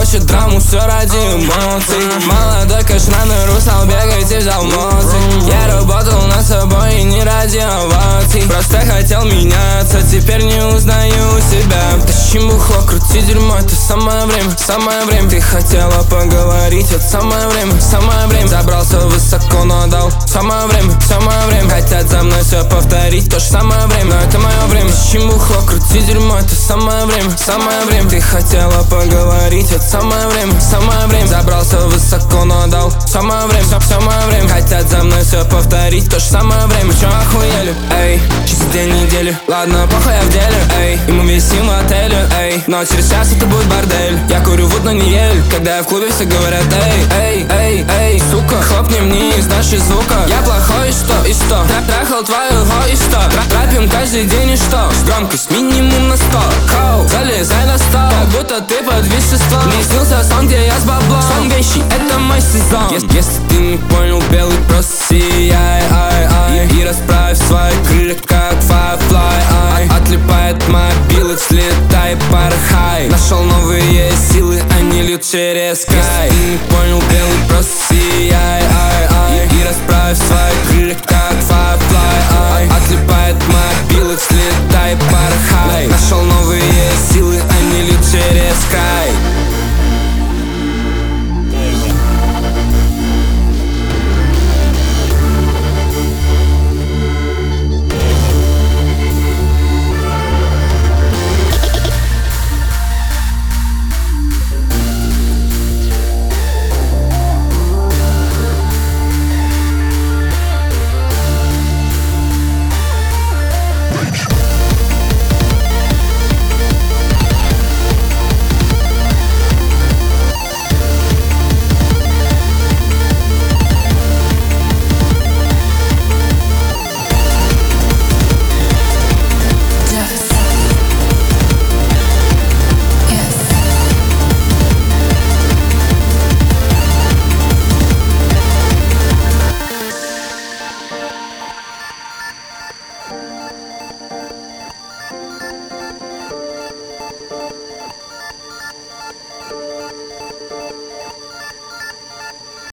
хочет драму, все ради эмоций. Молодой кашнаный русал бегает и взял моцик. Я работал над собой и не ради оваций. Просто хотел меняться, теперь не узнаю себя. Тащим бухло, крути дерьмо, это самое время, самое время. Ты хотела поговорить, это самое время, самое время. Забрался высоко, но дал самое время, самое время. Хотят за мной все повторить, то же самое время, но это мое время. Тащим бухло, крути дерьмо, это самое время, самое время. Ты хотела поговорить, это самое время, самое время. Забрался высоко, но дал самое время, самое время. Хотят за мной все повторить, то же самое время. Чё охуели, эй, чистый день недели. Ладно, похуй, я в деле, эй. И мы висим в отеле, эй. Но через час это будет бордель. Я курю вуд, но не ель. Когда я в клубе, все говорят, эй, эй, эй, эй, сука, хлопни мне из нашей звука. Я плохой, и что? Трахал твою го, и что? Трапим каждый день, и что? Громкость минимум на 100. Коу, залезай на стол, как будто ты под веществом. Мне снился сон, где я с баблом. Сон вещи, это мой сезон. Если ты не понял, белый просто сияй, и расправь свои крылья, как Firefly. Отлипает мобилы, взлетай, порхай. Нашел новые силы, они льют через Sky. Если ты не понял, белый просто